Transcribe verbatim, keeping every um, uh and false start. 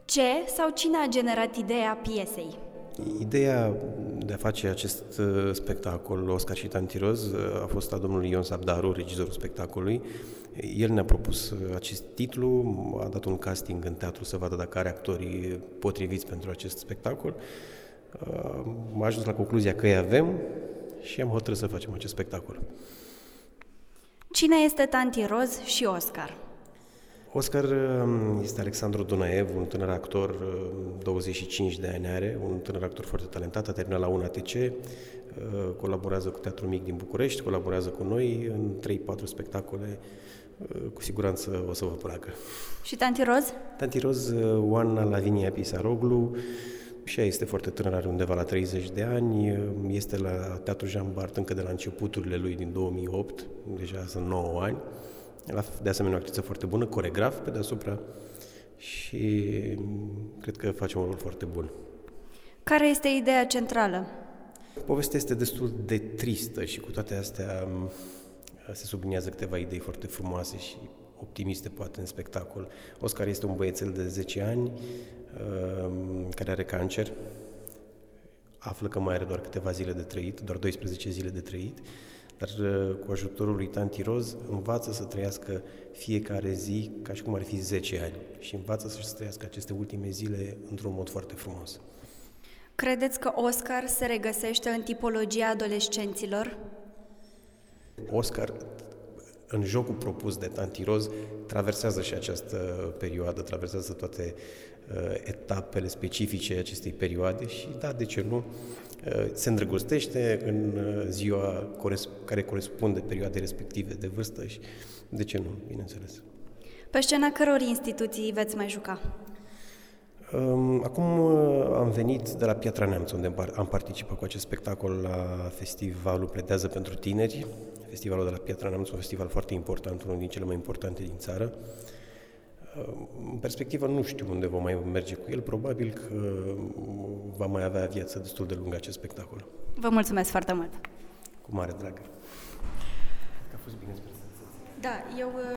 Ce sau cine a generat ideea piesei? Ideea de a face acest spectacol, Oscar și Tantiroz, a fost a domnului Ion Sabdaru, regizorul spectacolului. El ne-a propus acest titlu, a dat un casting în teatru să vadă dacă are actorii potriviți pentru acest spectacol. M-a ajuns la concluzia că îi avem și am hotărât să facem acest spectacol. Cine este Tantiroz și Oscar? Oscar este Alexandru Dunaev, un tânăr actor, douăzeci și cinci de ani are, un tânăr actor foarte talentat, a terminat la U N A T C, colaborează cu Teatrul Mic din București, colaborează cu noi în trei patru spectacole, cu siguranță o să vă placă. Și Tantiroz? Tantiroz, Oana Lavinia Pisaroglu, și ea este foarte tânără, are undeva la treizeci de ani, este la Teatrul Jean Bart încă de la începuturile lui din două mii opt, deja sunt nouă ani. De asemenea, o actriță foarte bună, coregraf pe deasupra și cred că face un rol foarte bun. Care este ideea centrală? Povestea este destul de tristă și cu toate astea se subliniază câteva idei foarte frumoase și optimiste, poate, în spectacol. Oscar este un băiețel de zece ani care are cancer, află că mai are doar câteva zile de trăit, doar doisprezece zile de trăit, dar cu ajutorul lui Tantiroz învață să trăiască fiecare zi ca și cum ar fi zece ani și învață să-și trăiască aceste ultime zile într-un mod foarte frumos. Credeți că Oscar se regăsește în tipologia adolescenților? Oscar, în jocul propus de Tantiroz, traversează și această perioadă, traversează toate uh, etapele specifice acestei perioade și, da, de ce nu, uh, se îndrăgostește în uh, ziua coresp- care corespunde perioadei respective de vârstă și, de ce nu, bineînțeles. Pe scena căror instituții veți mai juca? Um, acum uh, am venit de la Piatra Neamț, unde am participat cu acest spectacol la festivalul Pledează pentru tineri. Festivalul de la Piatra Neamț, un festival foarte important, unul din cele mai importante din țară. În perspectivă nu știu unde vom mai merge cu el, probabil că va mai avea viață destul de lungă acest spectacol. Vă mulțumesc foarte mult! Cu mare drag! A fost bine spre Da, eu...